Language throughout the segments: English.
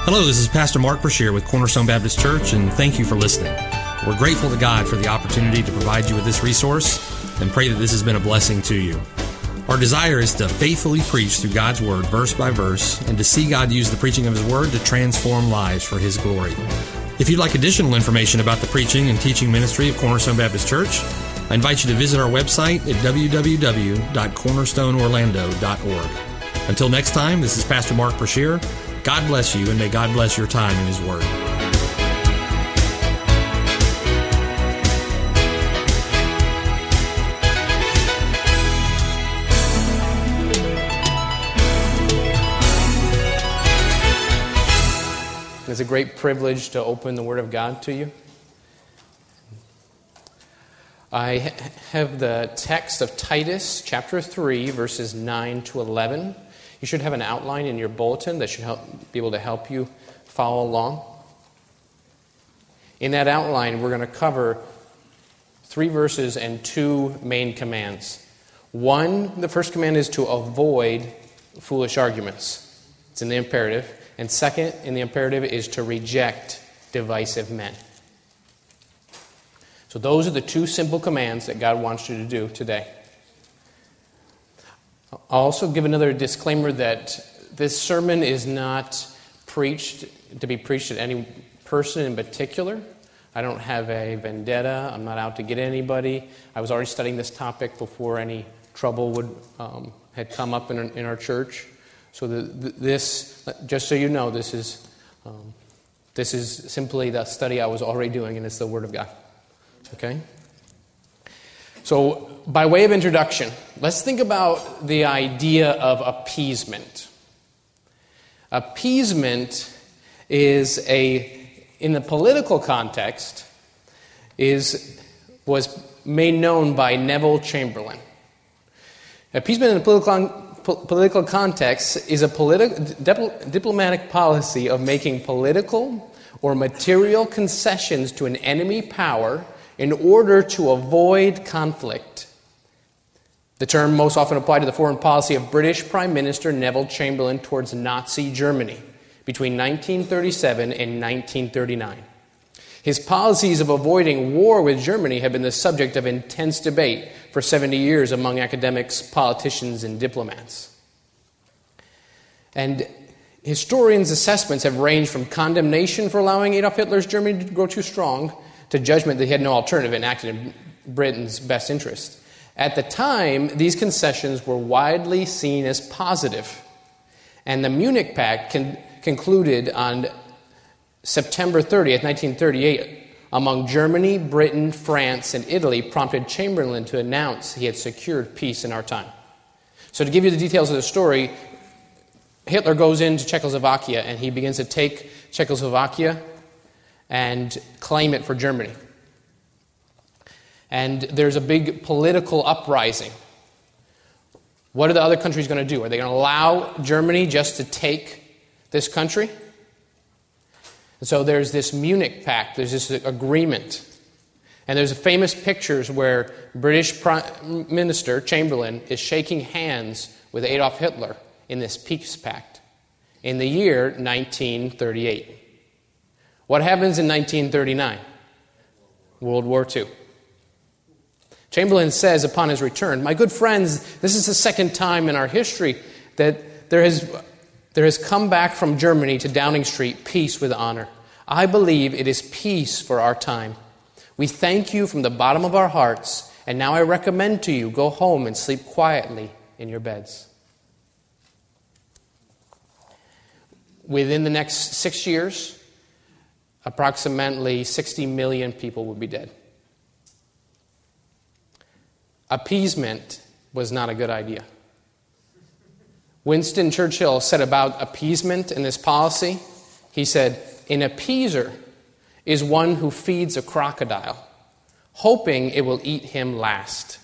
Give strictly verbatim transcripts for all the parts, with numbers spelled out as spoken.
Hello, this is Pastor Mark Brashear with Cornerstone Baptist Church, and thank you for listening. We're grateful to God for the opportunity to provide you with this resource and pray that this has been a blessing to you. Our desire is to faithfully preach through God's Word, verse by verse, and to see God use the preaching of His Word to transform lives for His glory. If you'd like additional information about the preaching and teaching ministry of Cornerstone Baptist Church, I invite you to visit our website at w w w dot cornerstone orlando dot org. Until next time, this is Pastor Mark Brashear. God bless you, and may God bless your time in His Word. It's a great privilege to open the Word of God to you. I have the text of Titus chapter three, verses nine to eleven. You should have an outline in your bulletin that should help, be able to help you follow along. In that outline, we're going to cover three verses and two main commands. One, the first command is to avoid foolish arguments. It's in the imperative. And second, in the imperative, is to reject divisive men. So those are the two simple commands that God wants you to do today. I'll also give another disclaimer that this sermon is not preached to be preached at any person in particular. I don't have a vendetta. I'm not out to get anybody. I was already studying this topic before any trouble would um, had come up in, in our church. So the, the, this, just so you know, this is um, this is simply the study I was already doing, and it's the Word of God. Okay? So, by way of introduction, let's think about the idea of appeasement. Appeasement is a, in the political context, is was made known by Neville Chamberlain. Appeasement in the political, political context is a politi- dip- diplomatic policy of making political or material concessions to an enemy power in order to avoid conflict. The term most often applied to the foreign policy of British Prime Minister Neville Chamberlain towards Nazi Germany between nineteen thirty-seven and nineteen thirty-nine. His policies of avoiding war with Germany have been the subject of intense debate for seventy years among academics, politicians, and diplomats. And historians' assessments have ranged from condemnation for allowing Adolf Hitler's Germany to grow too strong to judgment that he had no alternative and acted in Britain's best interest. At the time, these concessions were widely seen as positive, and the Munich Pact con- concluded on September thirtieth, nineteen thirty-eight, among Germany, Britain, France, and Italy, prompted Chamberlain to announce he had secured peace in our time. So to give you the details of the story, Hitler goes into Czechoslovakia, and he begins to take Czechoslovakia and claim it for Germany. And there's a big political uprising. What are the other countries going to do? Are they going to allow Germany just to take this country? And so there's this Munich Pact, there's this agreement. And there's famous pictures where British Prime Minister Chamberlain is shaking hands with Adolf Hitler in this peace pact in the year nineteen thirty-eight. What happens in nineteen thirty-nine? World War Two. Chamberlain says upon his return, "My good friends, this is the second time in our history that there has, there has come back from Germany to Downing Street peace with honor. I believe it is peace for our time. We thank you from the bottom of our hearts, and now I recommend to you, go home and sleep quietly in your beds." Within the next six years, approximately sixty million people would be dead. Appeasement was not a good idea. Winston Churchill said about appeasement in this policy, he said, "An appeaser is one who feeds a crocodile, hoping it will eat him last."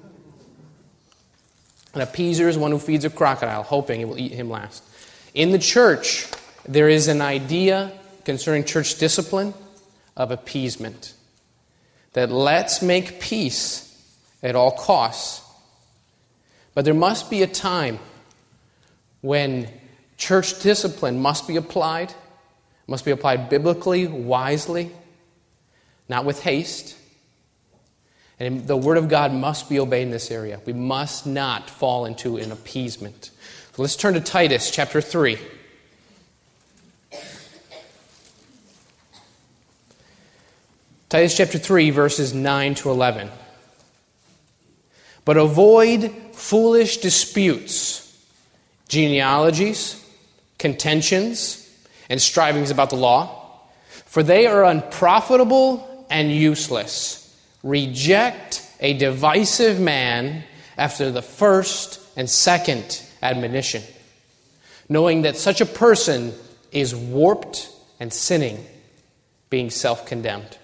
An appeaser is one who feeds a crocodile, hoping it will eat him last. In the church, there is an idea concerning church discipline of appeasement. That let's make peace at all costs. But there must be a time when church discipline must be applied must be applied biblically, wisely, not with haste. And the Word of God must be obeyed in this area. We must not fall into an appeasement. So let's turn to Titus chapter three. Titus chapter three, verses nine to eleven. But avoid foolish disputes, genealogies, contentions, and strivings about the law, for they are unprofitable and useless. Reject a divisive man after the first and second admonition, knowing that such a person is warped and sinning, being self-condemned.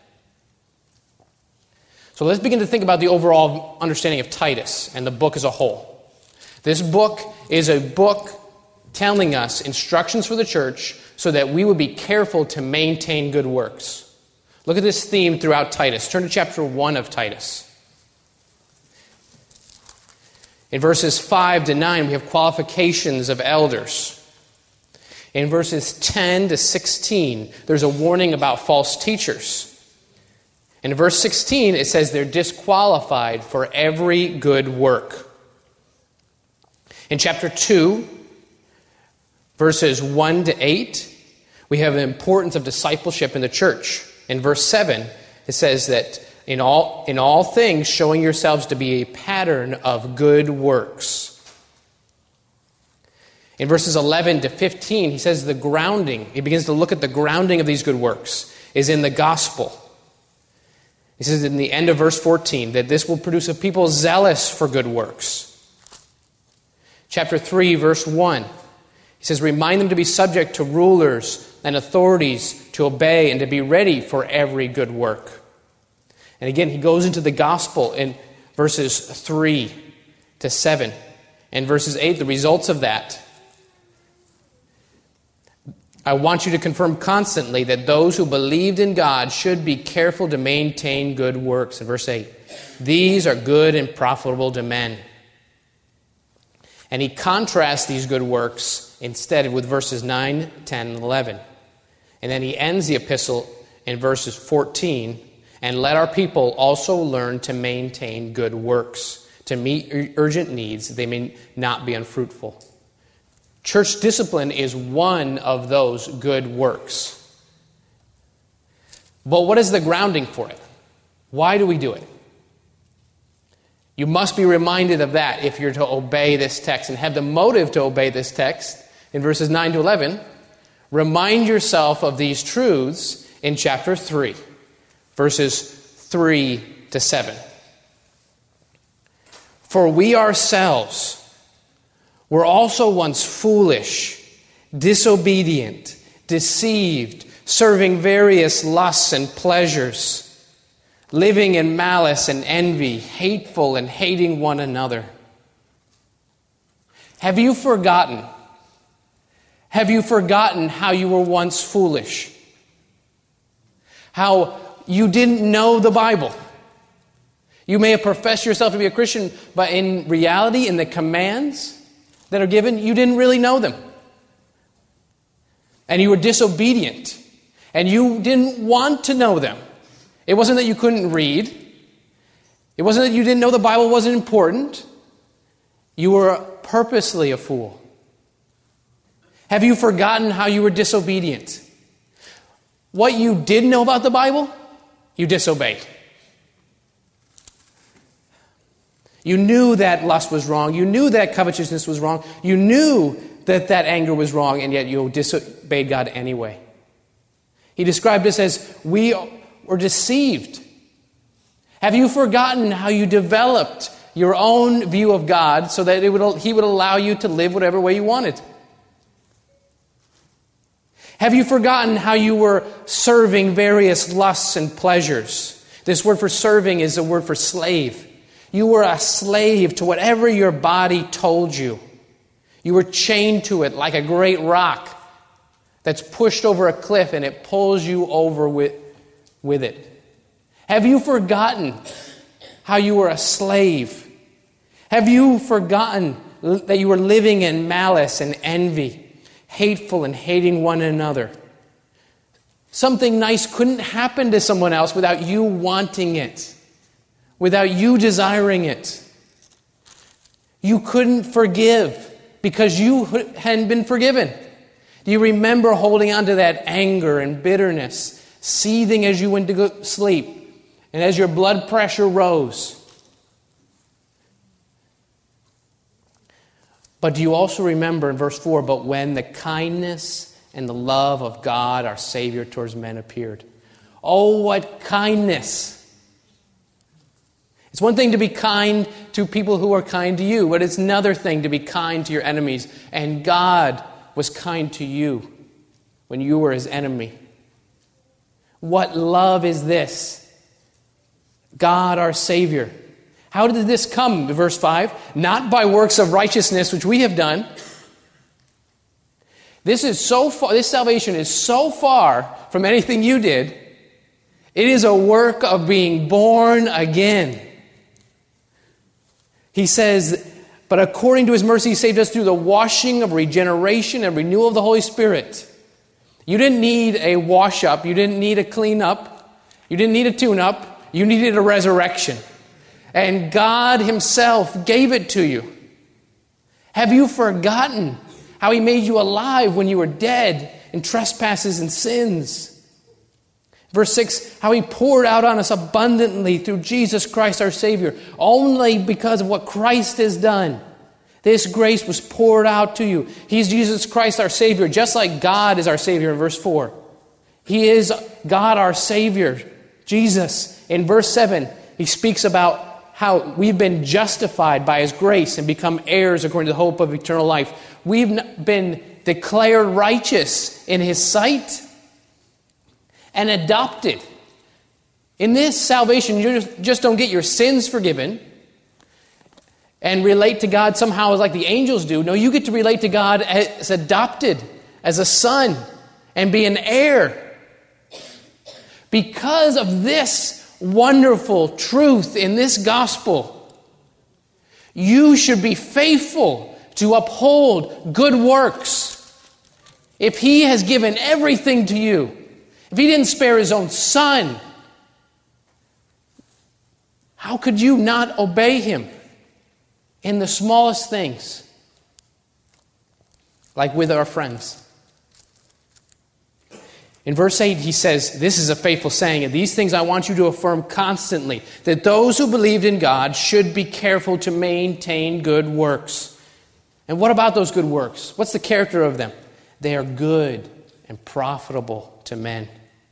So let's begin to think about the overall understanding of Titus and the book as a whole. This book is a book telling us instructions for the church so that we would be careful to maintain good works. Look at this theme throughout Titus. Turn to chapter one of Titus. In verses five to nine, we have qualifications of elders. In verses ten to sixteen, there's a warning about false teachers. In verse sixteen, it says they're disqualified for every good work. In chapter two, verses one to eight, we have the importance of discipleship in the church. In verse seven, it says that in all, in all things, showing yourselves to be a pattern of good works. In verses eleven to fifteen, he says the grounding, he begins to look at the grounding of these good works, is in the gospel. He says in the end of verse fourteen that this will produce a people zealous for good works. Chapter three, verse one, he says, remind them to be subject to rulers and authorities, to obey and to be ready for every good work. And again, he goes into the gospel in verses three to seven. And verses eight, the results of that. I want you to confirm constantly that those who believed in God should be careful to maintain good works. In verse eight, these are good and profitable to men. And he contrasts these good works instead with verses nine, ten, and eleven. And then he ends the epistle in verses fourteen, and let our people also learn to maintain good works, to meet urgent needs, that they may not be unfruitful. Church discipline is one of those good works. But what is the grounding for it? Why do we do it? You must be reminded of that if you're to obey this text and have the motive to obey this text in verses nine to eleven. Remind yourself of these truths in chapter three, verses three to seven. For we ourselves were also once foolish, disobedient, deceived, serving various lusts and pleasures, living in malice and envy, hateful and hating one another. Have you forgotten? Have you forgotten how you were once foolish? How you didn't know the Bible? You may have professed yourself to be a Christian, but in reality, in the commands that are given, you didn't really know them. And you were disobedient. And you didn't want to know them. It wasn't that you couldn't read. It wasn't that you didn't know the Bible wasn't important. You were purposely a fool. Have you forgotten how you were disobedient? What you did know about the Bible, you disobeyed. You knew that lust was wrong. You knew that covetousness was wrong. You knew that that anger was wrong, and yet you disobeyed God anyway. He described this as, we were deceived. Have you forgotten how you developed your own view of God so that it would, He would allow you to live whatever way you wanted? Have you forgotten how you were serving various lusts and pleasures? This word for serving is a word for slave. You were a slave to whatever your body told you. You were chained to it like a great rock that's pushed over a cliff and it pulls you over with, with it. Have you forgotten how you were a slave? Have you forgotten that you were living in malice and envy, hateful and hating one another? Something nice couldn't happen to someone else without you wanting it, without you desiring it. You couldn't forgive because you hadn't been forgiven. Do you remember holding on to that anger and bitterness, seething as you went to go sleep and as your blood pressure rose? But do you also remember in verse four, but when the kindness and the love of God, our Savior, towards men appeared. Oh, what kindness! It's one thing to be kind to people who are kind to you, but it's another thing to be kind to your enemies. And God was kind to you when you were His enemy. What love is this? God, our Savior. How did this come? Verse five, not by works of righteousness which we have done. This is so far, this salvation is so far from anything you did. It is a work of being born again. He says, but according to His mercy, He saved us through the washing of regeneration and renewal of the Holy Spirit. You didn't need a wash up. You didn't need a clean up. You didn't need a tune up. You needed a resurrection. And God Himself gave it to you. Have you forgotten how He made you alive when you were dead in trespasses and sins? Verse six, how He poured out on us abundantly through Jesus Christ our Savior, only because of what Christ has done. This grace was poured out to you. He's Jesus Christ our Savior, just like God is our Savior in verse four. He is God our Savior, Jesus. In verse seven, He speaks about how we've been justified by His grace and become heirs according to the hope of eternal life. We've been declared righteous in His sight and adopted. In this salvation, you just, just don't get your sins forgiven and relate to God somehow as like the angels do. No, you get to relate to God as adopted, as a son, and be an heir. Because of this wonderful truth in this gospel, you should be faithful to uphold good works. If He has given everything to you, if He didn't spare His own Son, how could you not obey Him in the smallest things? Like with our friends. In verse eight, he says, this is a faithful saying, and these things I want you to affirm constantly, that those who believed in God should be careful to maintain good works. And what about those good works? What's the character of them? They are good and profitable to men.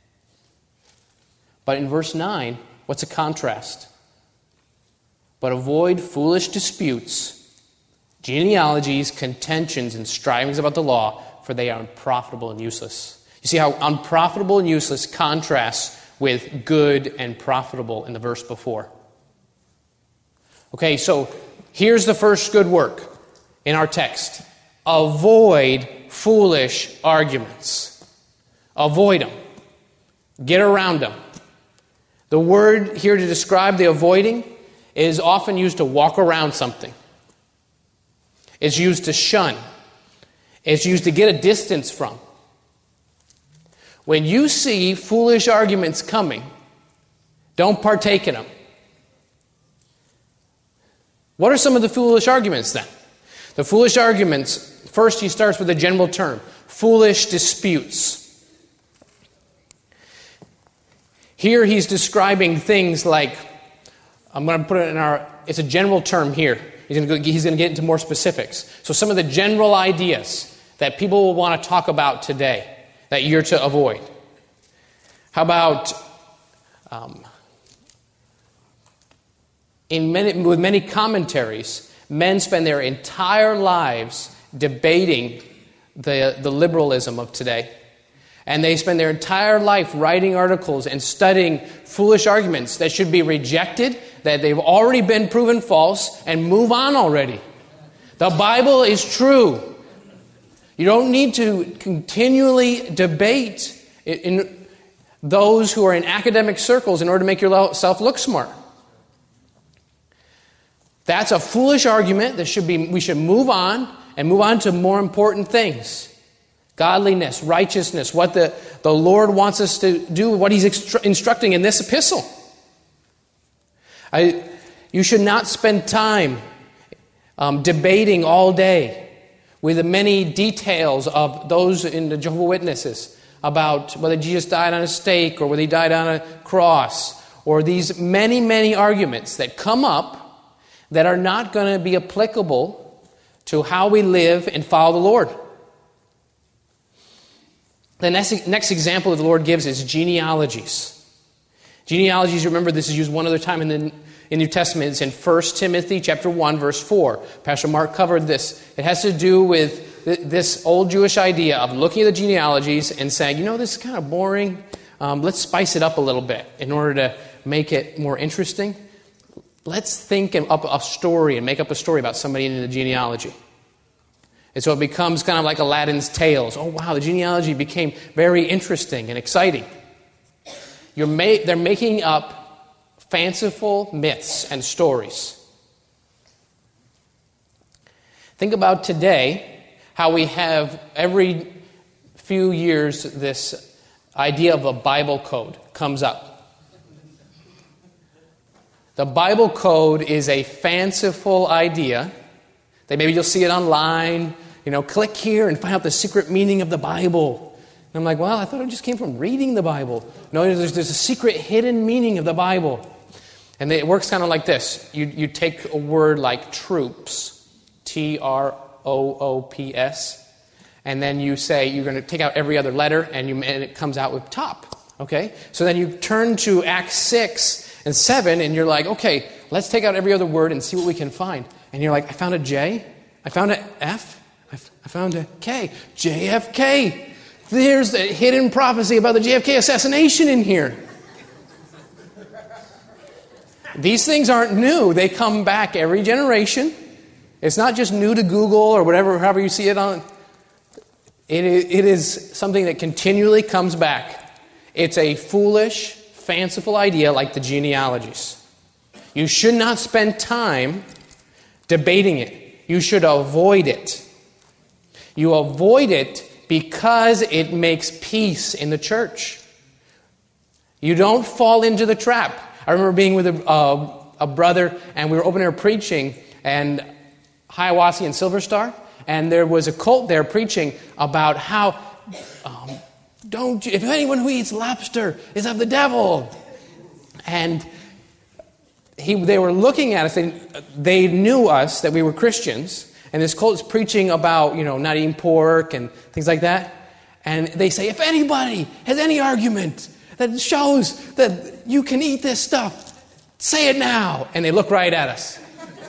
But in verse nine, what's a contrast? But avoid foolish disputes, genealogies, contentions, and strivings about the law, for they are unprofitable and useless. You see how unprofitable and useless contrasts with good and profitable in the verse before. Okay, so here's the first good work in our text. Avoid foolish arguments. Avoid them. Get around them. The word here to describe the avoiding is often used to walk around something. It's used to shun. It's used to get a distance from. When you see foolish arguments coming, don't partake in them. What are some of the foolish arguments then? The foolish arguments, first he starts with a general term, foolish disputes. Here he's describing things like, I'm going to put it in our, it's a general term here. He's going to go, he's going to get into more specifics. So some of the general ideas that people will want to talk about today that you're to avoid. How about, um, in many, with many commentaries, men spend their entire lives debating the, the liberalism of today. And they spend their entire life writing articles and studying foolish arguments that should be rejected, that they've already been proven false, and move on already. The Bible is true. You don't need to continually debate in those who are in academic circles in order to make yourself look smart. That's a foolish argument that should be. We should move on and move on to more important things. Godliness, righteousness, what the the Lord wants us to do what he's extru- instructing in this epistle. I, you should not spend time um, debating all day with the many details of those in the Jehovah's Witnesses about whether Jesus died on a stake or whether he died on a cross, or these many, many arguments that come up that are not going to be applicable to how we live and follow the Lord. The next, next example that the Lord gives is genealogies. Genealogies, remember, this is used one other time in the in New Testament. It's in First Timothy chapter one, verse four. Pastor Mark covered this. It has to do with th- this old Jewish idea of looking at the genealogies and saying, you know, this is kind of boring. Um, let's spice it up a little bit in order to make it more interesting. Let's think up a story and make up a story about somebody in the genealogy. And so it becomes kind of like Aladdin's tales. Oh, wow, the genealogy became very interesting and exciting. You're ma- they're making up fanciful myths and stories. Think about today, how we have every few years this idea of a Bible code comes up. The Bible code is a fanciful idea that maybe you'll see it online. You know, click here and find out the secret meaning of the Bible. And I'm like, well, I thought it just came from reading the Bible. No, there's, there's a secret hidden meaning of the Bible. And it works kind of like this. You, you take a word like troops, T R O O P S, and then you say you're going to take out every other letter, and, you, and it comes out with top. Okay? So then you turn to Acts six and seven, and you're like, okay, let's take out every other word and see what we can find. And you're like, I found a J, I found an F, I, f- I found a K, J F K. There's a hidden prophecy about the J F K assassination in here. These things aren't new. They come back every generation. It's not just new to Google or whatever, however you see it on. It is, it is something that continually comes back. It's a foolish, fanciful idea like the genealogies. You should not spend time debating it. You should avoid it. You avoid it because it makes peace in the church. You don't fall into the trap. I remember being with a, uh, a brother, and we were open air preaching, and Hiawassee and Silver Star, and there was a cult there preaching about how um, don't you, if anyone who eats lobster is of the devil, and he they were looking at us, and they knew us that we were Christians, and this cult is preaching about you know not eating pork and things like that, and they say if anybody has any argument that shows that you can eat this stuff, say it now. And they look right at us.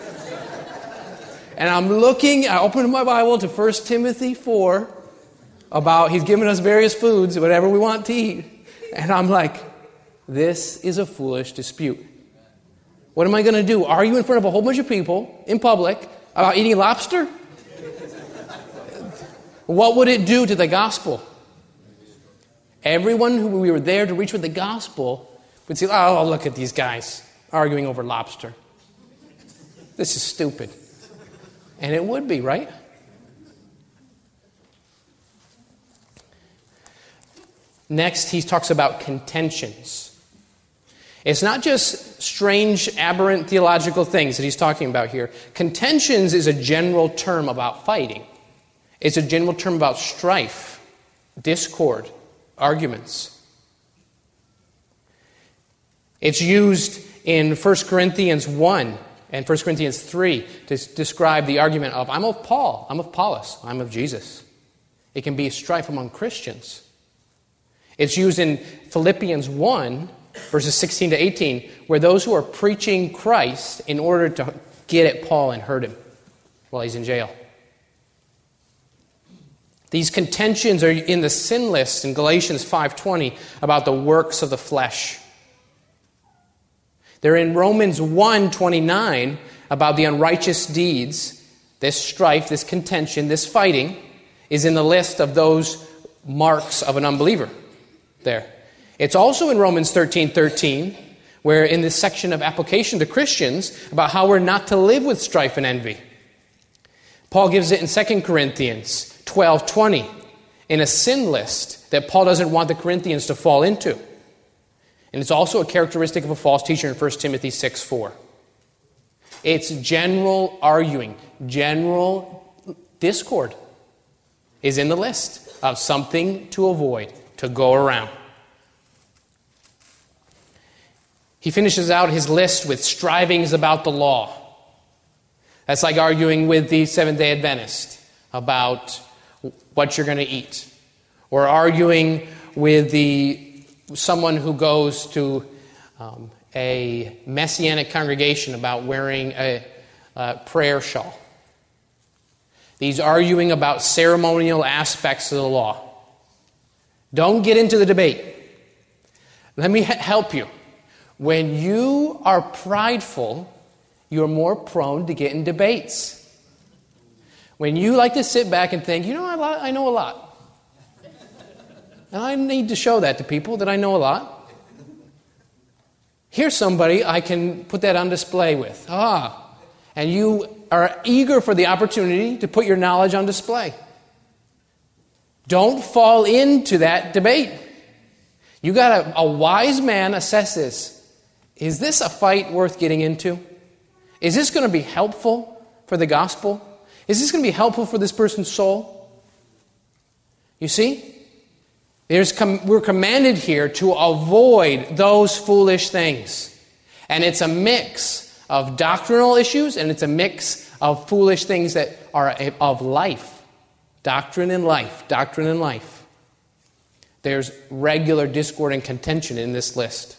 And I'm looking, I open my Bible to First Timothy four, about he's given us various foods, whatever we want to eat. And I'm like, this is a foolish dispute. What am I going to do? Argue in front of a whole bunch of people in public about eating lobster? What would it do to the gospel? Everyone who we were there to reach with the gospel would say, oh, look at these guys arguing over lobster. This is stupid. And it would be, right? Next, he talks about contentions. It's not just strange, aberrant theological things that he's talking about here. Contentions is a general term about fighting. It's a general term about strife, discord, arguments. It's used in First Corinthians one and First Corinthians three to describe the argument of, I'm of Paul, I'm of Apollos, I'm of Jesus. It can be strife among Christians. It's used in Philippians one, verses sixteen to eighteen, where those who are preaching Christ in order to get at Paul and hurt him while he's in jail. These contentions are in the sin list in Galatians five twenty about the works of the flesh. They're in Romans one twenty-nine about the unrighteous deeds. This strife, this contention, this fighting is in the list of those marks of an unbeliever there. It's also in Romans thirteen thirteen, where in this section of application to Christians about how we're not to live with strife and envy. Paul gives it in Second Corinthians twelve twenty. in a sin list that Paul doesn't want the Corinthians to fall into. And it's also a characteristic of a false teacher in First Timothy six four. It's general arguing, general discord is in the list of something to avoid, to go around. He finishes out his list with strivings about the law. That's like arguing with the Seventh-day Adventist about what you're going to eat, or arguing with the someone who goes to um, a Messianic congregation about wearing a, a prayer shawl. These arguing about ceremonial aspects of the law. Don't get into the debate. Let me help you. When you are prideful, you're more prone to get in debates. When you like to sit back and think, you know, I know a lot. And I need to show that to people, that I know a lot. Here's somebody I can put that on display with. Ah, and you are eager for the opportunity to put your knowledge on display. Don't fall into that debate. You got a, a wise man assess this. Is this a fight worth getting into? Is this going to be helpful for the gospel? Is this going to be helpful for this person's soul? You see? There's com- we're commanded here to avoid those foolish things. And it's a mix of doctrinal issues, and it's a mix of foolish things that are of life. Doctrine and life. Doctrine and life. There's regular discord and contention in this list.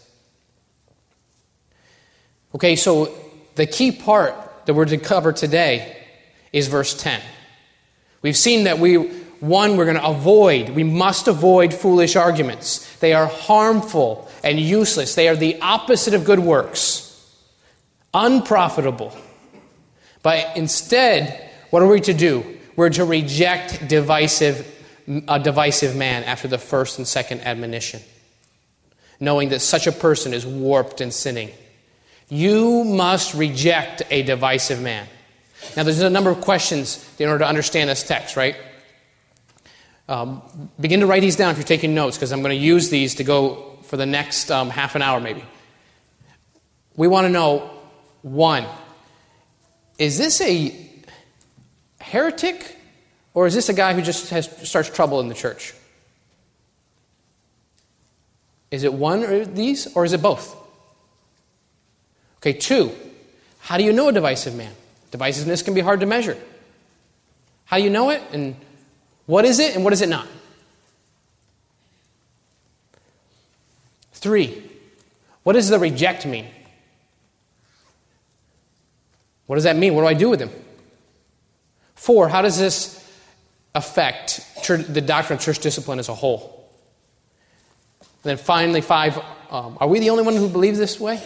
Okay, so the key part that we're to cover today is verse ten. We've seen that we, one, we're going to avoid, we must avoid foolish arguments. They are harmful and useless. They are the opposite of good works. Unprofitable. But instead, what are we to do? We're to reject divisive, a divisive man after the first and second admonition, knowing that such a person is warped and sinning. You must reject a divisive man. Now, there's a number of questions in order to understand this text, right? Um, begin to write these down if you're taking notes, because I'm going to use these to go for the next um, half an hour maybe. We want to know, one, is this a heretic, or is this a guy who just has starts trouble in the church? Is it one of these, or is it both? Okay, two, how do you know a divisive man? Divisiveness can be hard to measure. How do you know it, and what is it, and what is it not? Three, what does the reject mean? What does that mean? What do I do with him? Four, how does this affect church, the doctrine of church discipline as a whole? And then finally, five, um, are we the only one who believes this way?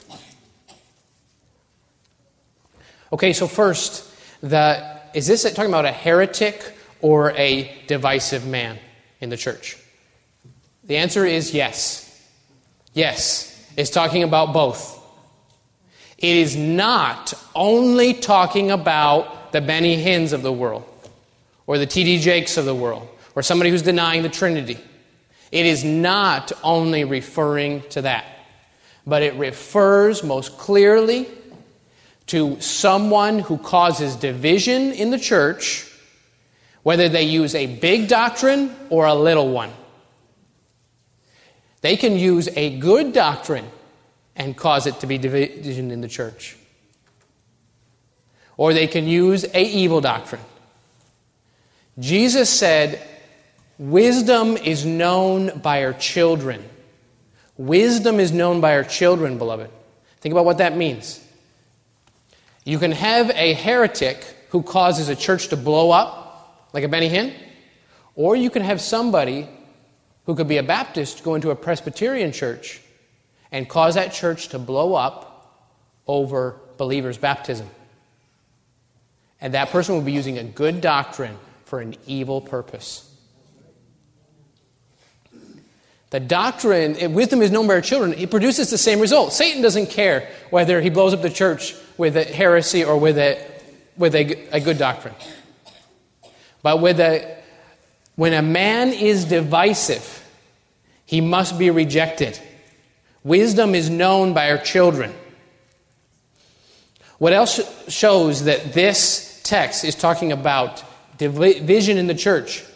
Okay, so first, the, is this talking about a heretic or a divisive man in the church? The answer is yes. Yes, it's talking about both. It is not only talking about the Benny Hinns of the world, or the T D Jakes of the world, or somebody who's denying the Trinity. It is not only referring to that, but it refers most clearly to someone who causes division in the church, whether they use a big doctrine or a little one. They can use a good doctrine and cause it to be division in the church. Or they can use a evil doctrine. Jesus said, wisdom is known by our children. Wisdom is known by our children, beloved. Think about what that means. You can have a heretic who causes a church to blow up, like a Benny Hinn, or you can have somebody who could be a Baptist go into a Presbyterian church and cause that church to blow up over believers' baptism. And that person will be using a good doctrine for an evil purpose. The doctrine, wisdom is known by our children, it produces the same result. Satan doesn't care whether he blows up the church with a heresy or with a with a, a good doctrine. But with a When a man is divisive, he must be rejected. Wisdom is known by our children. What else shows that this text is talking about division in the church?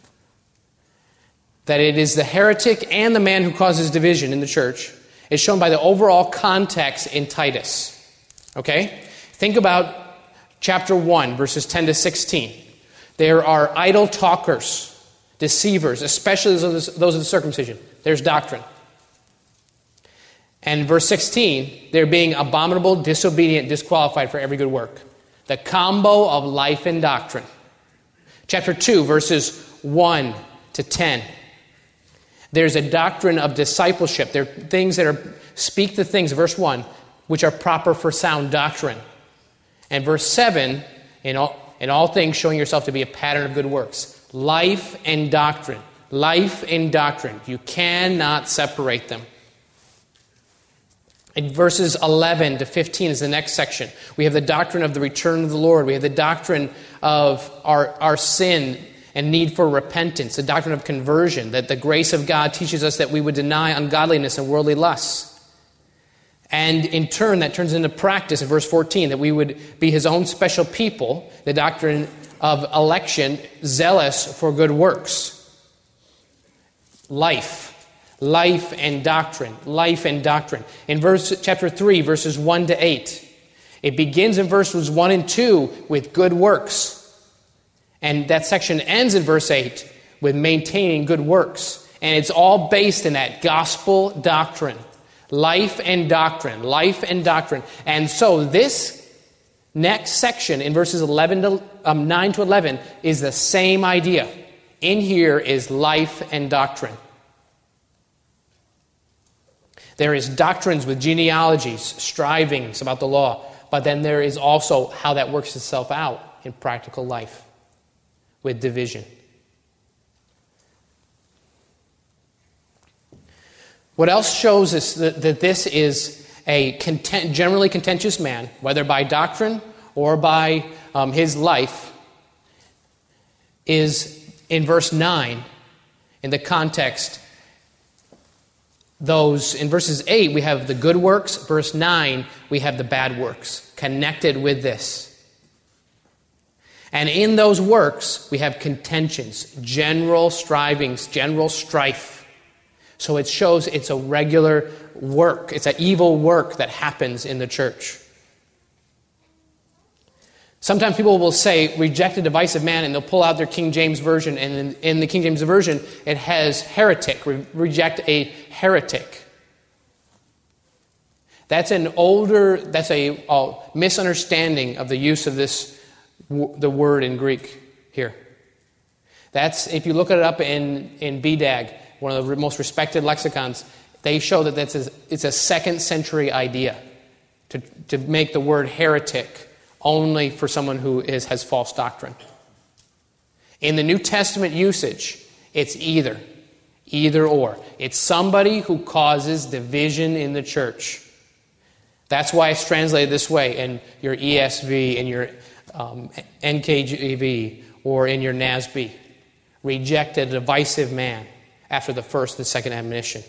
That it is the heretic and the man who causes division in the church is shown by the overall context in Titus. Okay? Think about chapter one, verses ten to sixteen. There are idle talkers, deceivers, especially those of the circumcision. There's doctrine. And verse sixteen, they're being abominable, disobedient, disqualified for every good work. The combo of life and doctrine. Chapter two, verses one to ten. There's a doctrine of discipleship. There are things that are, speak the things, verse one, which are proper for sound doctrine. And verse seven, in all, in all things showing yourself to be a pattern of good works. Life and doctrine. Life and doctrine. You cannot separate them. In verses eleven to fifteen is the next section. We have the doctrine of the return of the Lord. We have the doctrine of our, our sin and need for repentance. The doctrine of conversion, that the grace of God teaches us that we would deny ungodliness and worldly lusts. And in turn, that turns into practice in verse fourteen, that we would be his own special people, the doctrine of election, zealous for good works. Life. Life and doctrine. Life and doctrine. In verse chapter three, verses one to eight, it begins in verses one and two with good works. And that section ends in verse eight with maintaining good works. And it's all based in that gospel doctrine. Life and doctrine. Life and doctrine. And so this next section in verses eleven to, um, nine to eleven is the same idea. In here is life and doctrine. There is doctrines with genealogies, strivings about the law. But then there is also how that works itself out in practical life with division. What else shows us that, that this is a content, generally contentious man, whether by doctrine or by um, his life, is in verse nine, in the context, those, in verses eight, we have the good works. Verse nine, we have the bad works connected with this. And in those works, we have contentions, general strivings, general strife. So it shows it's a regular work. It's an evil work that happens in the church. Sometimes people will say, reject a divisive man, and they'll pull out their King James Version, and in, in the King James Version, it has heretic, re- reject a heretic. That's an older, that's a, a misunderstanding of the use of this the word in Greek here. That's, if you look it up in, in B D A G, one of the most respected lexicons, they show that that's a, it's a second century idea to, to make the word heretic only for someone who is, has false doctrine. In the New Testament usage, it's either. Either or. It's somebody who causes division in the church. That's why it's translated this way in your E S V, in your Um, N K J V, or in your N A S B. Reject a divisive man after the first and second admonition.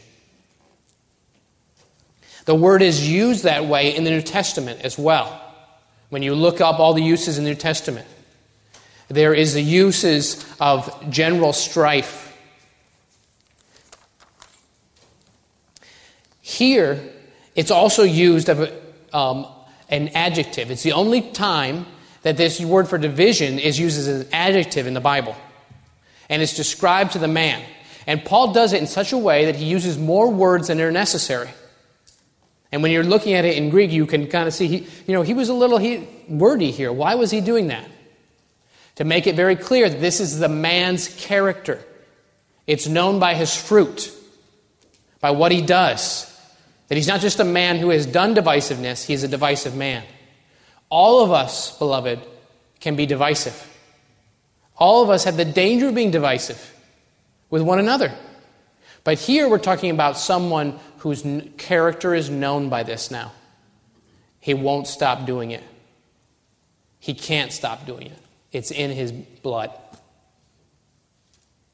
The word is used that way in the New Testament as well. When you look up all the uses in the New Testament, there is the uses of general strife. Here, it's also used of a, um, an adjective. It's the only time that this word for division is used as an adjective in the Bible. And it's described to the man. And Paul does it in such a way that he uses more words than are necessary. And when you're looking at it in Greek, you can kind of see, he, you know, he was a little he, wordy here. Why was he doing that? To make it very clear that this is the man's character. It's known by his fruit, by what he does. That he's not just a man who has done divisiveness, he's a divisive man. All of us, beloved, can be divisive. All of us have the danger of being divisive with one another. But here we're talking about someone whose character is known by this now. He won't stop doing it. He can't stop doing it. It's in his blood.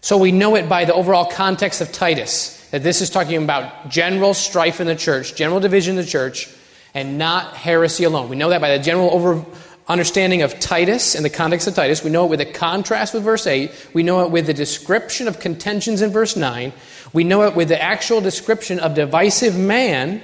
So we know it by the overall context of Titus, that this is talking about general strife in the church, general division in the church, and not heresy alone. We know that by the general over understanding of Titus, in the context of Titus. We know it with the contrast with verse eight. We know it with the description of contentions in verse nine. We know it with the actual description of divisive man.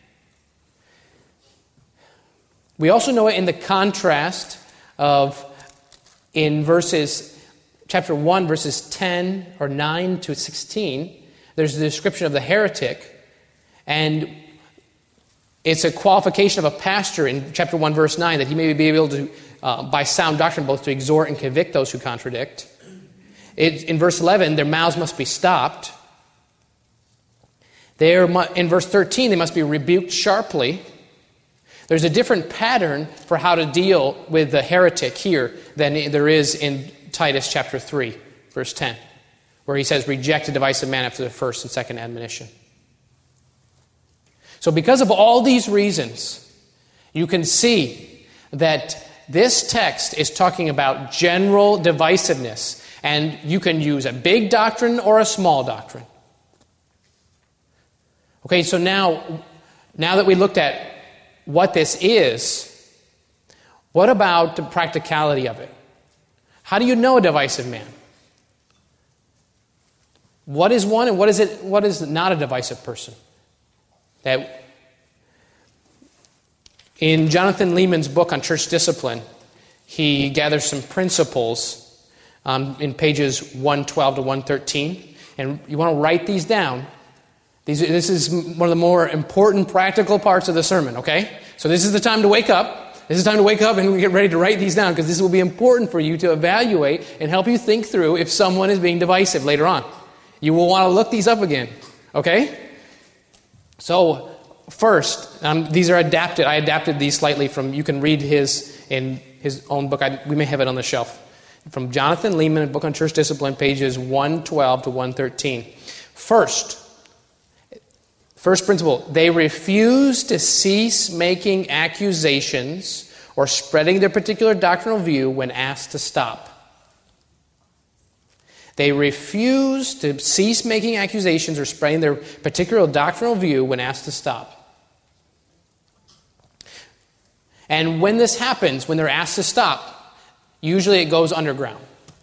We also know it in the contrast of, in verses, chapter one, verses ten or nine to sixteen, there's the description of the heretic, and it's a qualification of a pastor in chapter one, verse nine, that he may be able to, uh, by sound doctrine, both to exhort and convict those who contradict. It, in verse eleven, their mouths must be stopped. They're, in verse thirteen, they must be rebuked sharply. There's a different pattern for how to deal with the heretic here than there is in Titus chapter three, verse ten, where he says, reject a divisive man after the first and second admonition. So because of all these reasons, you can see that this text is talking about general divisiveness, and you can use a big doctrine or a small doctrine. Okay, so now, now that we looked at what this is, what about the practicality of it? How do you know a divisive man? What is one and what is it? What is not a divisive person? That in Jonathan Leeman's book on church discipline, he gathers some principles um, in pages one twelve to one thirteen, and you want to write these down. These, this is one of the more important practical parts of the sermon, okay? So this is the time to wake up. This is time to wake up and get ready to write these down, because this will be important for you to evaluate and help you think through if someone is being divisive later on. You will want to look these up again, okay? So first, um, these are adapted. I adapted these slightly from, you can read his in his own book. I, we may have it on the shelf. From Jonathan Leeman, a book on church discipline, pages one twelve to one thirteen. First, First principle, they refuse to cease making accusations or spreading their particular doctrinal view when asked to stop. They refuse to cease making accusations or spreading their particular doctrinal view when asked to stop. And when this happens, when they're asked to stop, usually it goes underground.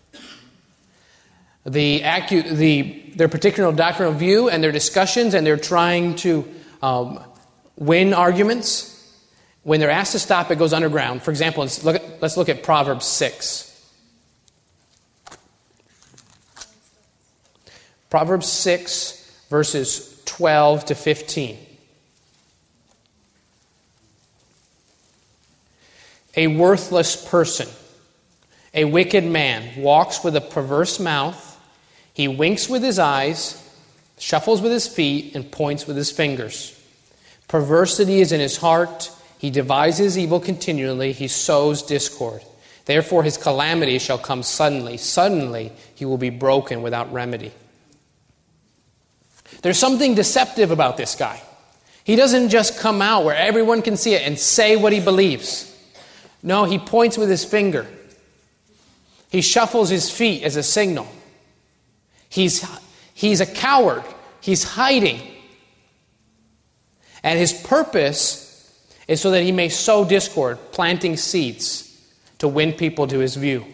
The, acu- the their particular doctrinal view and their discussions, and they're trying to um, win arguments. When they're asked to stop, it goes underground. For example, let's look at, let's look at Proverbs six. Proverbs six, verses twelve to fifteen. A worthless person, a wicked man, walks with a perverse mouth. He winks with his eyes, shuffles with his feet, and points with his fingers. Perversity is in his heart. He devises evil continually. He sows discord. Therefore his calamity shall come suddenly. Suddenly he will be broken without remedy. There's something deceptive about this guy. He doesn't just come out where everyone can see it and say what he believes. No, he points with his finger. He shuffles his feet as a signal. He's, he's a coward. He's hiding. And his purpose is so that he may sow discord, planting seeds to win people to his view.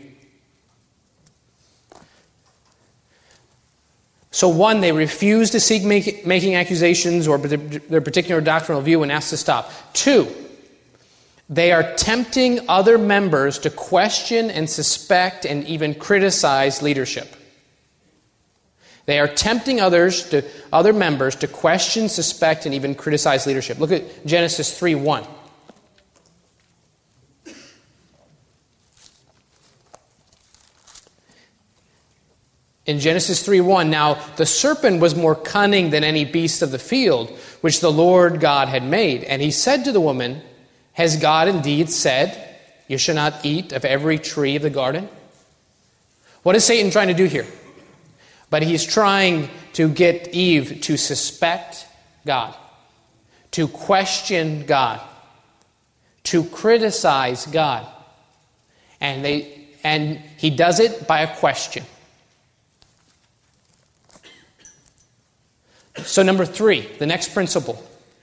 So one, they refuse to seek make, making accusations or their particular doctrinal view when asked to stop. Two, they are tempting other members to question and suspect and even criticize leadership. They are tempting others to other members to question, suspect, and even criticize leadership. Look at Genesis three one. In Genesis three one, now the serpent was more cunning than any beast of the field, which the Lord God had made. And he said to the woman, has God indeed said, you shall not eat of every tree of the garden? What is Satan trying to do here? But he's trying to get Eve to suspect God, to question God, to criticize God. And they and he does it by a question. So number three, the next principle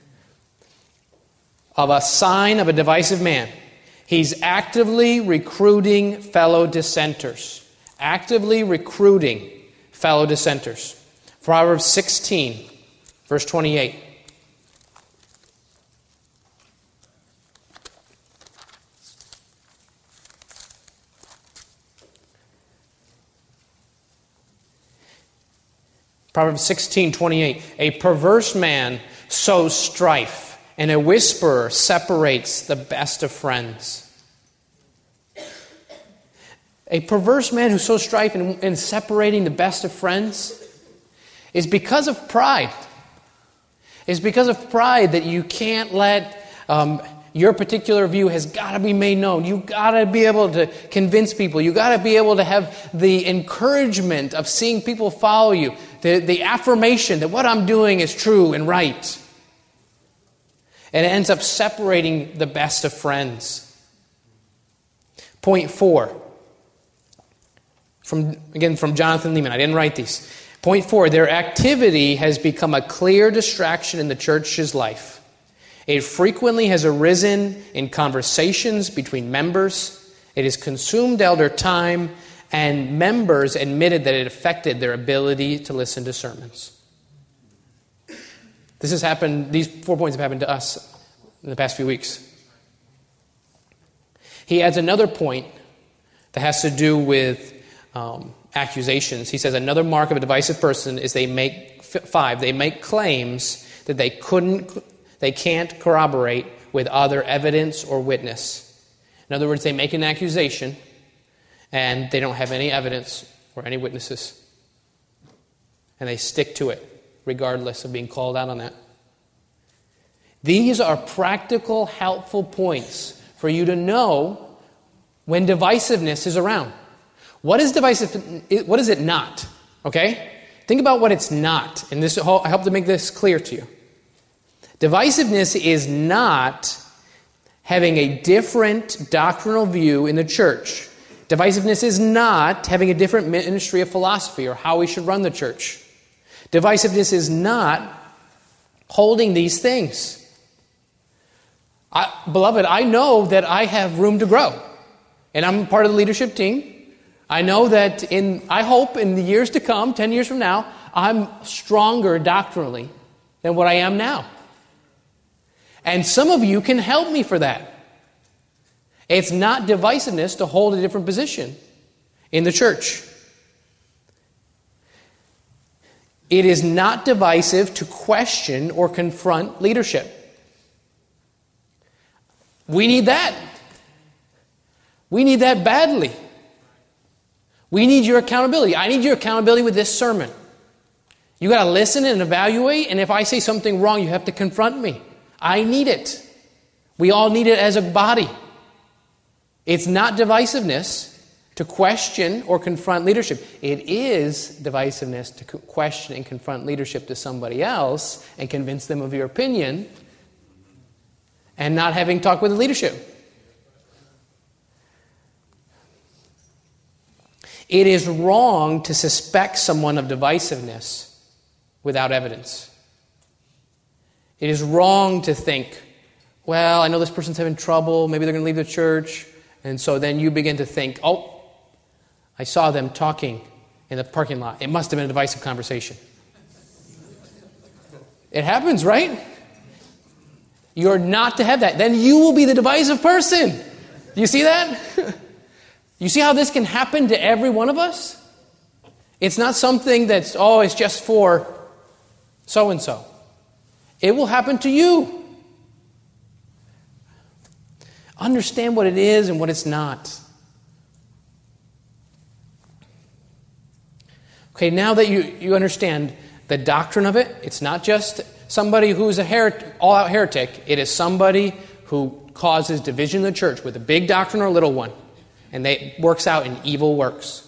of a sign of a divisive man. He's actively recruiting fellow dissenters. Actively recruiting fellow dissenters. Proverbs sixteen, verse twenty-eight. Proverbs sixteen, twenty-eight. A perverse man sows strife, and a whisperer separates the best of friends. A perverse man who sows strife and, and separating the best of friends is because of pride. It's because of pride that you can't let um, your particular view has got to be made known. You've got to be able to convince people. You've got to be able to have the encouragement of seeing people follow you. The, the affirmation that what I'm doing is true and right. And it ends up separating the best of friends. Point four. From, again, from Jonathan Leeman. I didn't write these. Point four. Their activity has become a clear distraction in the church's life. It frequently has arisen in conversations between members. It has consumed elder time, and members admitted that it affected their ability to listen to sermons. This has happened, these four points have happened to us in the past few weeks. He adds another point that has to do with um, accusations. He says another mark of a divisive person is they make, five, they make claims that they couldn't They can't corroborate with other evidence or witness. In other words, they make an accusation and they don't have any evidence or any witnesses. And they stick to it, regardless of being called out on that. These are practical, helpful points for you to know when divisiveness is around. What is divisive? What is it not? Okay? Think about what it's not. And this, I hope to make this clear to you. Divisiveness is not having a different doctrinal view in the church. Divisiveness is not having a different ministry of philosophy or how we should run the church. Divisiveness is not holding these things. I, beloved, I know that I have room to grow. And I'm part of the leadership team. I know that in, I hope in the years to come, ten years from now, I'm stronger doctrinally than what I am now. And some of you can help me for that. It's not divisiveness to hold a different position in the church. It is not divisive to question or confront leadership. We need that. We need that badly. We need your accountability. I need your accountability with this sermon. You got to listen and evaluate, and if I say something wrong, you have to confront me. I need it. We all need it as a body. It's not divisiveness to question or confront leadership. It is divisiveness to question and confront leadership to somebody else and convince them of your opinion and not having talked with the leadership. It is wrong to suspect someone of divisiveness without evidence. It is wrong to think, well, I know this person's having trouble, maybe they're going to leave the church, and so then you begin to think, oh, I saw them talking in the parking lot. It must have been a divisive conversation. It happens, right? You're not to have that. Then you will be the divisive person. Do you see that? You see how this can happen to every one of us? It's not something that's, oh, it's just for so-and-so. It will happen to you. Understand what it is and what it's not. Okay, now that you, you understand the doctrine of it, it's not just somebody who's a heretic, all-out heretic. It is somebody who causes division in the church with a big doctrine or a little one, and they works out in evil works.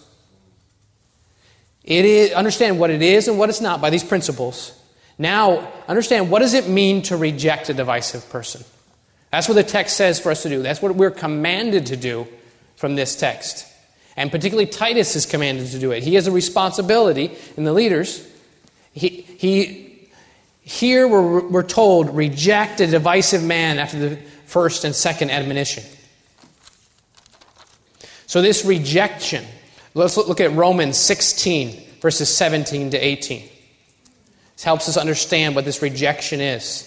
It is, understand what it is and what it's not by these principles. Now, understand what does it mean to reject a divisive person. That's what the text says for us to do. That's what we're commanded to do from this text. And particularly Titus is commanded to do it. He has a responsibility in the leaders. He, he Here we're, we're told, reject a divisive man after the first and second admonition. So this rejection, let's look at Romans sixteen, verses seventeen to eighteen. This helps us understand what this rejection is.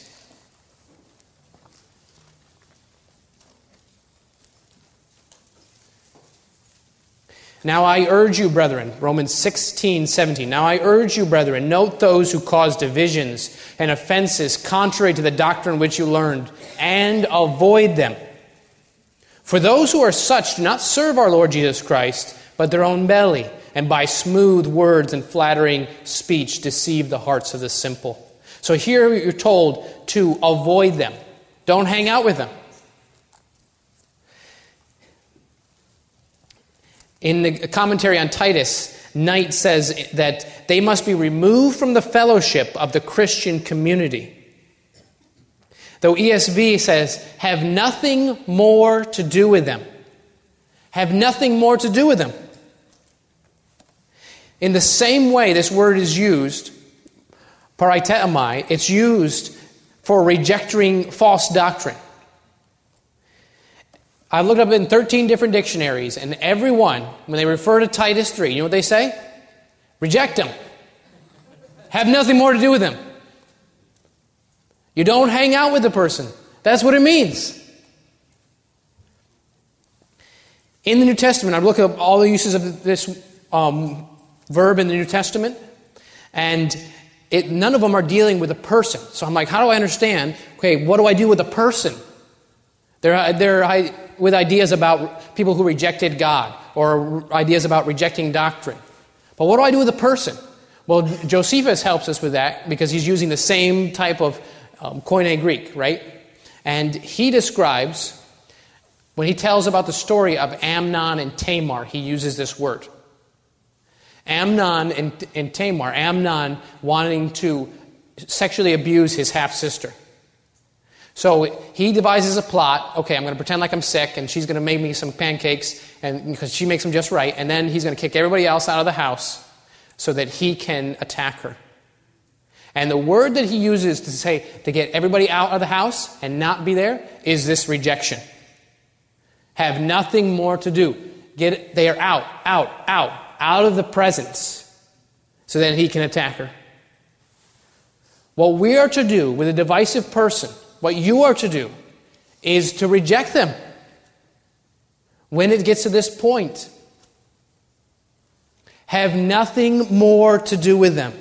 Now I urge you, brethren, Romans sixteen, seventeen. Now I urge you, brethren, note those who cause divisions and offenses contrary to the doctrine which you learned, and avoid them. For those who are such do not serve our Lord Jesus Christ, but their own belly, and by smooth words and flattering speech deceive the hearts of the simple. So here you're told to avoid them. Don't hang out with them. In the commentary on Titus, Knight says that they must be removed from the fellowship of the Christian community. Though E S V says, have nothing more to do with them. Have nothing more to do with them. In the same way this word is used, paraitemai, it's used for rejecting false doctrine. I've looked up in thirteen different dictionaries, and every one, when they refer to Titus three, you know what they say? Reject them. Have nothing more to do with them. You don't hang out with the person. That's what it means. In the New Testament, I've looked up all the uses of this um, verb in the New Testament, and it, none of them are dealing with a person. So I'm like, how do I understand? Okay, what do I do with a person? They're, they're with ideas about people who rejected God, or ideas about rejecting doctrine. But what do I do with a person? Well, Josephus helps us with that because he's using the same type of um, Koine Greek, right? And he describes, when he tells about the story of Amnon and Tamar, he uses this word. Amnon and, and Tamar, Amnon wanting to sexually abuse his half-sister. So he devises a plot. Okay, I'm going to pretend like I'm sick, and she's going to make me some pancakes, and because she makes them just right. And then he's going to kick everybody else out of the house so that he can attack her. And the word that he uses to say to get everybody out of the house and not be there is this rejection. Have nothing more to do. Get they are out, out, out, out of the presence, so that he can attack her. What we are to do with a divisive person, what you are to do, is to reject them when it gets to this point. Have nothing more to do with them.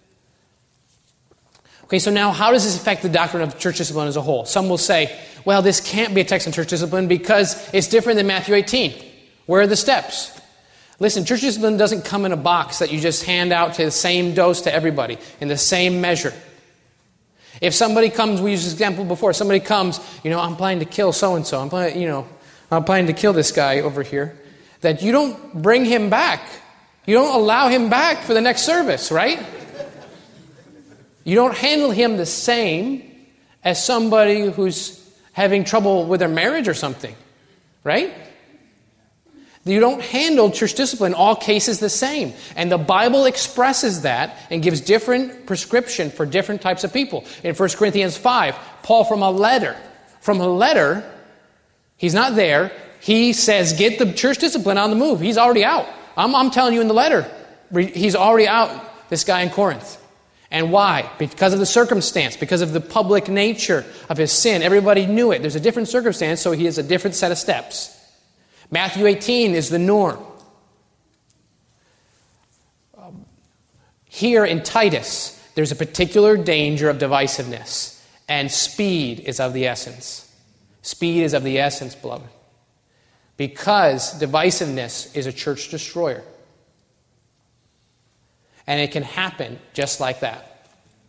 Okay, so now how does this affect the doctrine of church discipline as a whole? Some will say, well, this can't be a text on church discipline because it's different than Matthew eighteen. Where are the steps? Listen, church discipline doesn't come in a box that you just hand out to the same dose to everybody in the same measure. If somebody comes, we used this example before, somebody comes, you know, I'm planning to kill so-and-so, I'm planning, you know, I'm planning to kill this guy over here, that you don't bring him back. You don't allow him back for the next service, right? You don't handle him the same as somebody who's having trouble with their marriage or something, right? You don't handle church discipline in all cases the same. And the Bible expresses that and gives different prescription for different types of people. In First Corinthians five, Paul from a letter, from a letter, he's not there, he says, get the church discipline on the move. He's already out. I'm, I'm telling you in the letter, he's already out, this guy in Corinth. And why? Because of the circumstance, because of the public nature of his sin. Everybody knew it. There's a different circumstance, so he has a different set of steps. Matthew eighteen is the norm. Um, here in Titus, there's a particular danger of divisiveness, and speed is of the essence. Speed is of the essence, beloved. Because divisiveness is a church destroyer. And it can happen just like that.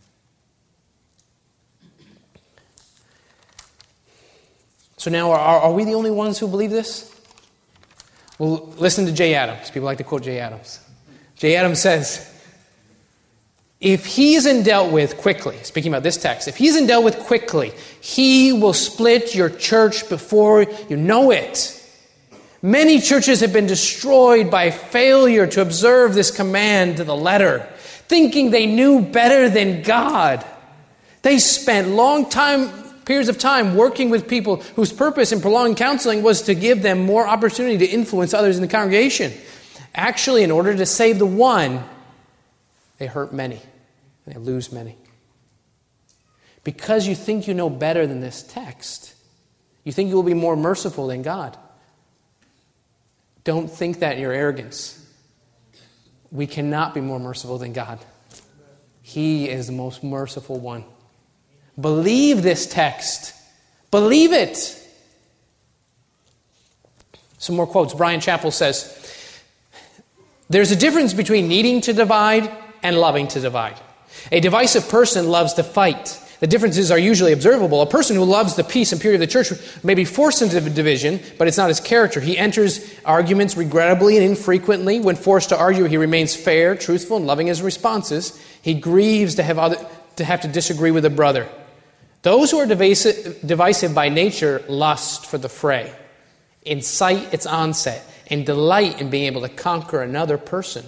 So now, are, are we the only ones who believe this? Well, listen to Jay Adams. People like to quote Jay Adams. Jay Adams says, if he isn't dealt with quickly, speaking about this text, if he isn't dealt with quickly, he will split your church before you know it. Many churches have been destroyed by failure to observe this command to the letter, thinking they knew better than God. They spent long time, periods of time working with people whose purpose in prolonged counseling was to give them more opportunity to influence others in the congregation. Actually, in order to save the one, they hurt many. They lose many. Because you think you know better than this text, you think you will be more merciful than God. Don't think that in your arrogance. We cannot be more merciful than God. He is the most merciful one. Believe this text. Believe it. Some more quotes. Brian Chappell says, there's a difference between needing to divide and loving to divide. A divisive person loves to fight. The differences are usually observable. A person who loves the peace and purity of the church may be forced into division, but it's not his character. He enters arguments regrettably and infrequently. When forced to argue, he remains fair, truthful, and loving his responses. He grieves to have other, to have to disagree with a brother. Those who are divisive, divisive by nature lust for the fray, incite its onset, and delight in being able to conquer another person.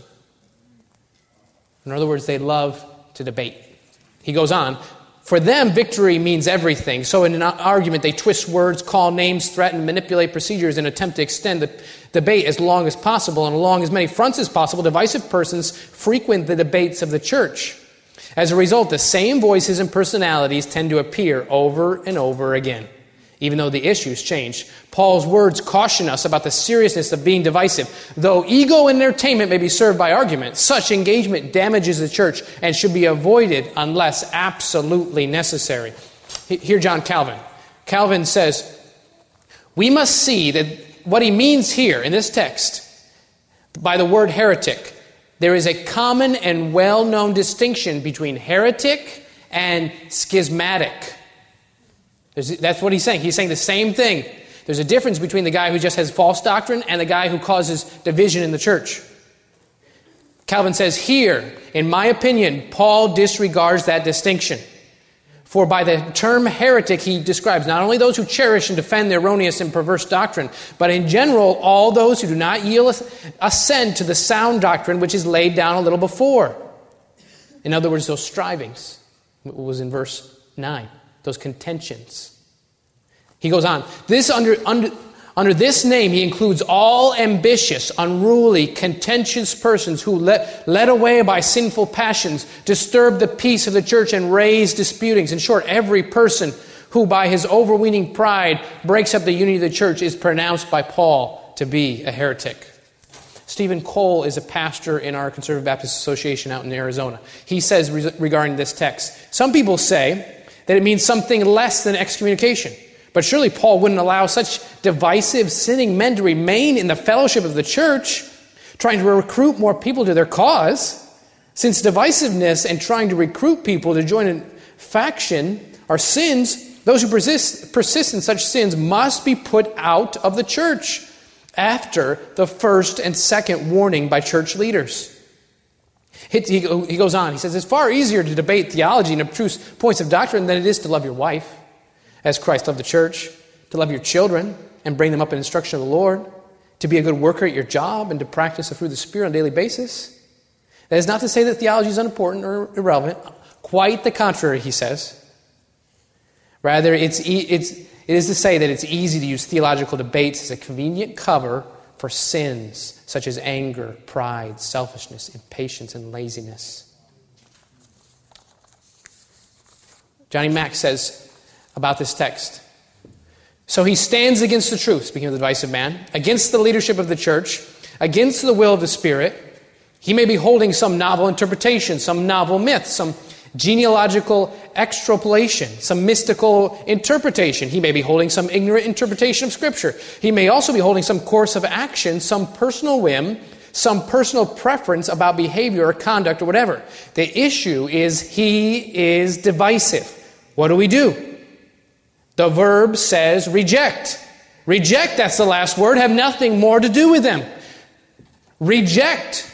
In other words, they love to debate. He goes on, for them, victory means everything. So in an argument, they twist words, call names, threaten, manipulate procedures, and attempt to extend the debate as long as possible and along as many fronts as possible. Divisive persons frequent the debates of the church. As a result, the same voices and personalities tend to appear over and over again, even though the issues change. Paul's words caution us about the seriousness of being divisive. Though ego and entertainment may be served by argument, such engagement damages the church and should be avoided unless absolutely necessary. Hear John Calvin. Calvin says, we must see that what he means here in this text by the word heretic, there is a common and well-known distinction between heretic and schismatic. There's, that's what he's saying. He's saying the same thing. There's a difference between the guy who just has false doctrine and the guy who causes division in the church. Calvin says, here, in my opinion, Paul disregards that distinction. For by the term heretic, he describes not only those who cherish and defend the erroneous and perverse doctrine, but in general, all those who do not yield assent to the sound doctrine which is laid down a little before. In other words, those strivings. What was in verse nine. Those contentions. He goes on. This under, under, under this name, he includes all ambitious, unruly, contentious persons who, let, led away by sinful passions, disturb the peace of the church and raise disputings. In short, every person who by his overweening pride breaks up the unity of the church is pronounced by Paul to be a heretic. Stephen Cole is a pastor in our Conservative Baptist Association out in Arizona. He says regarding this text, some people say that it means something less than excommunication. But surely Paul wouldn't allow such divisive, sinning men to remain in the fellowship of the church, trying to recruit more people to their cause. Since divisiveness and trying to recruit people to join a faction are sins, those who persist, persist in such sins must be put out of the church after the first and second warning by church leaders. He goes on, he says, it's far easier to debate theology and abstruse points of doctrine than it is to love your wife, as Christ loved the church, to love your children and bring them up in instruction of the Lord, to be a good worker at your job and to practice the fruit of the Spirit on a daily basis. That is not to say that theology is unimportant or irrelevant. Quite the contrary, he says. Rather, it's, it's, it is to say that it's easy to use theological debates as a convenient cover for sins such as anger, pride, selfishness, impatience, and laziness. Johnny Mack says about this text, so he stands against the truth, speaking of the divisive man, against the leadership of the church, against the will of the Spirit. He may be holding some novel interpretation, some novel myth, some genealogical extrapolation, some mystical interpretation. He may be holding some ignorant interpretation of Scripture. He may also be holding some course of action, some personal whim, some personal preference about behavior or conduct or whatever. The issue is he is divisive. What do we do? The verb says reject. Reject, that's the last word, have nothing more to do with them. Reject.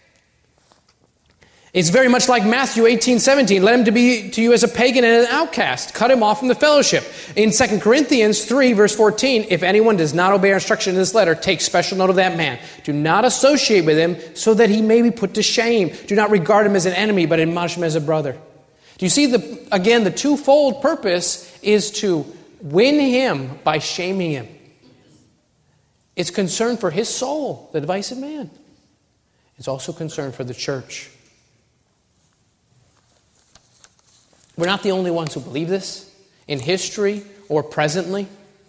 It's very much like Matthew eighteen seventeen. Let him to be to you as a pagan and an outcast. Cut him off from the fellowship. In Second Corinthians three, verse fourteen, if anyone does not obey our instruction in this letter, take special note of that man. Do not associate with him so that he may be put to shame. Do not regard him as an enemy, but admonish him as a brother. Do you see, the again, the twofold purpose is to win him by shaming him. It's concern for his soul, the divisive man. It's also concern for the church. We're not the only ones who believe this in history or presently.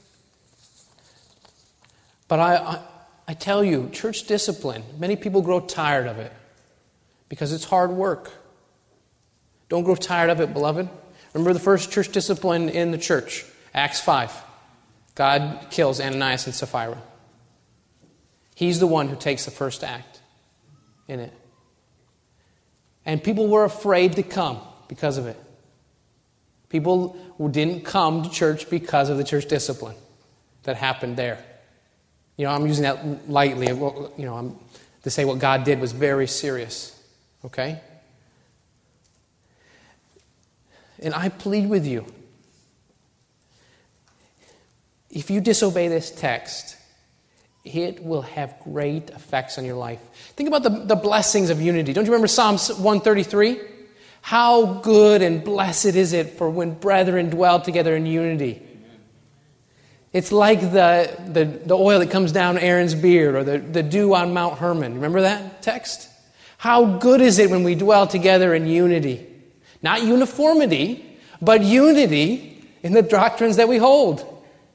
But I, I, I tell you, church discipline, many people grow tired of it because it's hard work. Don't grow tired of it, beloved. Remember the first church discipline in the church, Acts five. God kills Ananias and Sapphira. He's the one who takes the first act in it. And people were afraid to come because of it. People didn't come to church because of the church discipline that happened there. You know, I'm using that lightly. You know, I'm, to say what God did was very serious. Okay? And I plead with you, if you disobey this text, it will have great effects on your life. Think about the, the blessings of unity. Don't you remember Psalm one thirty-three? How good and blessed is it for when brethren dwell together in unity. It's like the, the, the oil that comes down Aaron's beard or the, the dew on Mount Hermon. Remember that text? How good is it when we dwell together in unity? Not uniformity, but unity in the doctrines that we hold.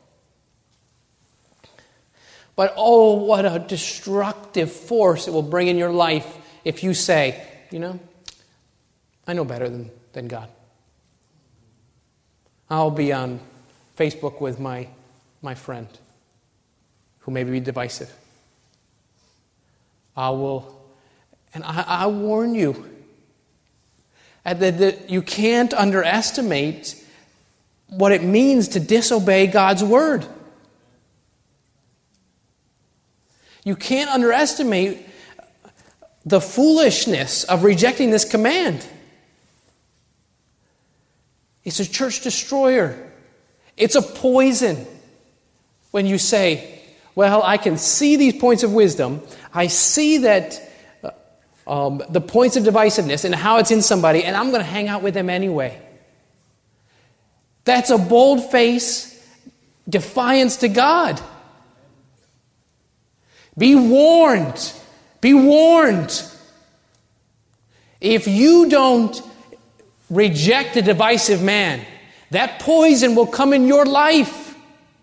But oh, what a destructive force it will bring in your life if you say, you know, I know better than, than God. I'll be on Facebook with my, my friend who may be divisive. I will, and I, I warn you, that, that you can't underestimate what it means to disobey God's word. You can't underestimate the foolishness of rejecting this command. It's a church destroyer. It's a poison. When you say, well, I can see these points of wisdom. I see that um, the points of divisiveness and how it's in somebody, and I'm going to hang out with them anyway. That's a bold-faced defiance to God. Be warned. Be warned. If you don't reject a divisive man, that poison will come in your life.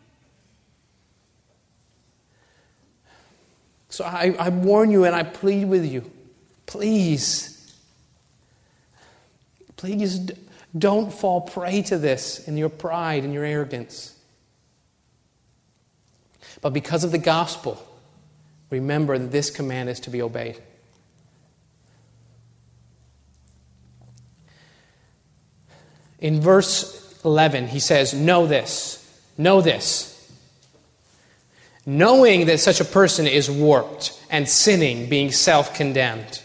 So I, I warn you and I plead with you. Please. Please don't fall prey to this in your pride and your arrogance. But because of the gospel, remember that this command is to be obeyed. In verse eleven, he says, know this, know this. Knowing that such a person is warped and sinning, being self-condemned.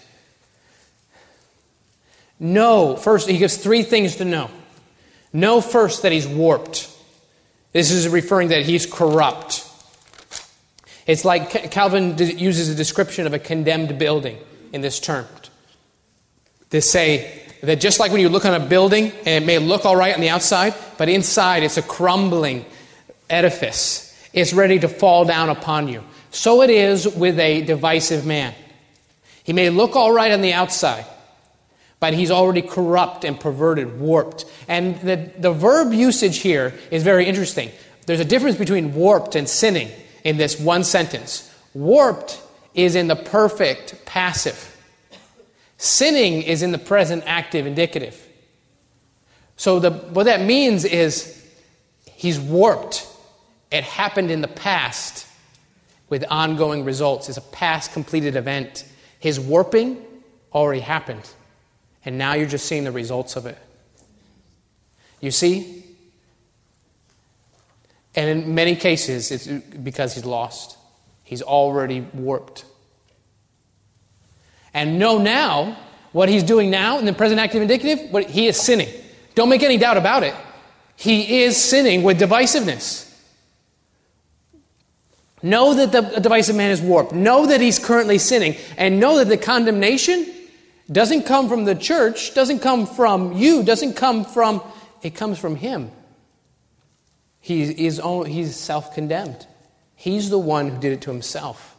Know, first, he gives three things to know. Know first that he's warped. This is referring that he's corrupt. It's like Calvin uses a description of a condemned building in this term. To say that just like when you look on a building, and it may look all right on the outside, but inside it's a crumbling edifice. It's ready to fall down upon you. So it is with a divisive man. He may look all right on the outside, but he's already corrupt and perverted, warped. And the, the verb usage here is very interesting. There's a difference between warped and sinning in this one sentence. Warped is in the perfect passive. Sinning is in the present active indicative. So the, what that means is he's warped. It happened in the past with ongoing results. It's a past completed event. His warping already happened. And now you're just seeing the results of it. You see? And in many cases, it's because he's lost. He's already warped. And know now, what he's doing now in the present active indicative, what he is sinning. Don't make any doubt about it. He is sinning with divisiveness. Know that the divisive man is warped. Know that he's currently sinning. And know that the condemnation doesn't come from the church, doesn't come from you, doesn't come from, it comes from him. He is own, he's self-condemned. He's the one who did it to himself.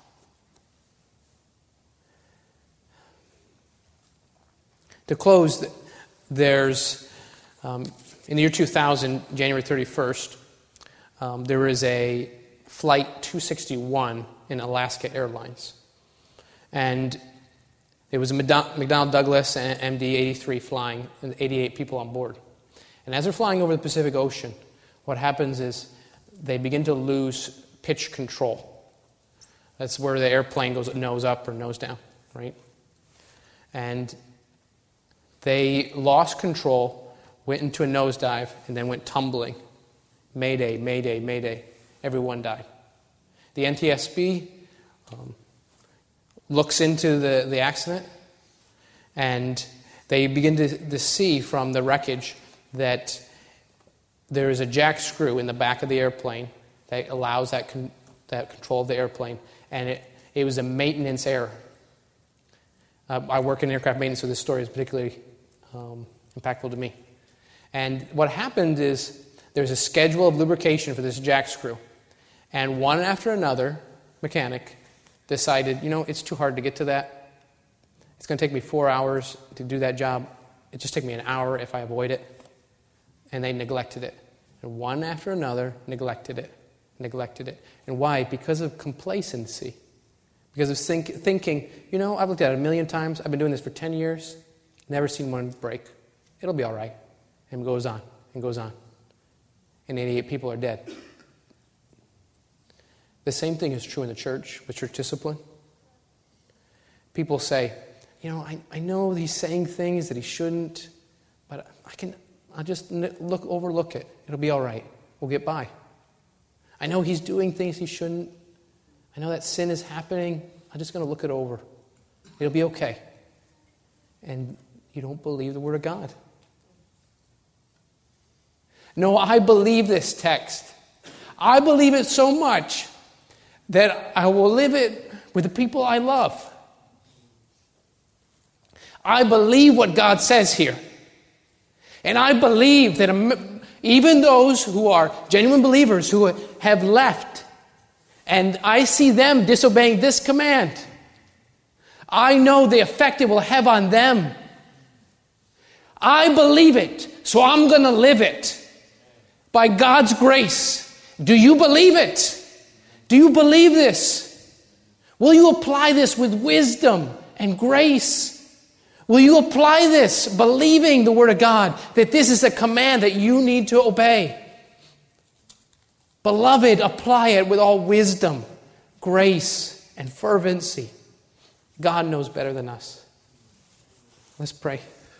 To close, there's, um, in the year two thousand, January thirty-first, um, there was a Flight two sixty-one in Alaska Airlines. And it was a McDonnell Douglas and M D eighty-three flying, and eighty-eight people on board. And as they're flying over the Pacific Ocean, what happens is they begin to lose pitch control. That's where the airplane goes nose up or nose down, right? And they lost control, went into a nosedive, and then went tumbling. Mayday, mayday, mayday. Everyone died. The N T S B um, looks into the, the accident, and they begin to, to see from the wreckage that there is a jack screw in the back of the airplane that allows that con- that control of the airplane, and it, it was a maintenance error. Uh, I work in aircraft maintenance, so this story is particularly um, impactful to me. And what happened is there's a schedule of lubrication for this jack screw. And one after another, mechanic decided, you know, it's too hard to get to that. It's going to take me four hours to do that job. It just take me an hour if I avoid it. And they neglected it. And one after another neglected it, neglected it. And why? Because of complacency. Because of think, thinking, you know, I've looked at it a million times. I've been doing this for ten years. Never seen one break. It'll be all right. And goes on and goes on. And eighty-eight people are dead. The same thing is true in the church with church discipline. People say, you know, I, I know he's saying things that he shouldn't, but I can, I'll just look overlook it. It'll be all right. We'll get by. I know he's doing things he shouldn't. I know that sin is happening. I'm just going to look it over. It'll be okay. And you don't believe the Word of God. No, I believe this text. I believe it so much that I will live it with the people I love. I believe what God says here. And I believe that even those who are genuine believers who have left, and I see them disobeying this command, I know the effect it will have on them. I believe it, so I'm going to live it. By God's grace. Do you believe it? Do you believe this? Will you apply this with wisdom and grace? Will you apply this believing the Word of God, that this is a command that you need to obey? Beloved, apply it with all wisdom, grace, and fervency. God knows better than us. Let's pray.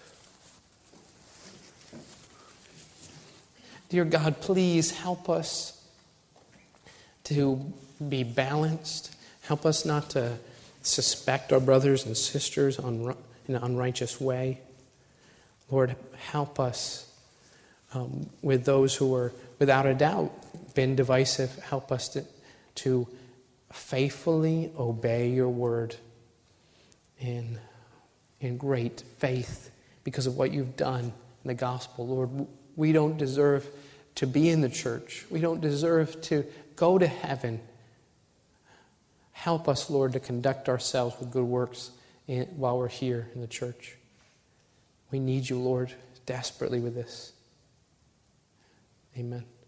Dear God, please help us to be balanced. Help us not to suspect our brothers and sisters in an unrighteous way. Lord, help us um, with those who are, without a doubt, been divisive. Help us to, to faithfully obey your word in, in great faith because of what you've done in the gospel. Lord, we don't deserve to be in the church. We don't deserve to go to heaven. Help us, Lord, to conduct ourselves with good works in, while we're here in the church. We need you, Lord, desperately with this. Amen.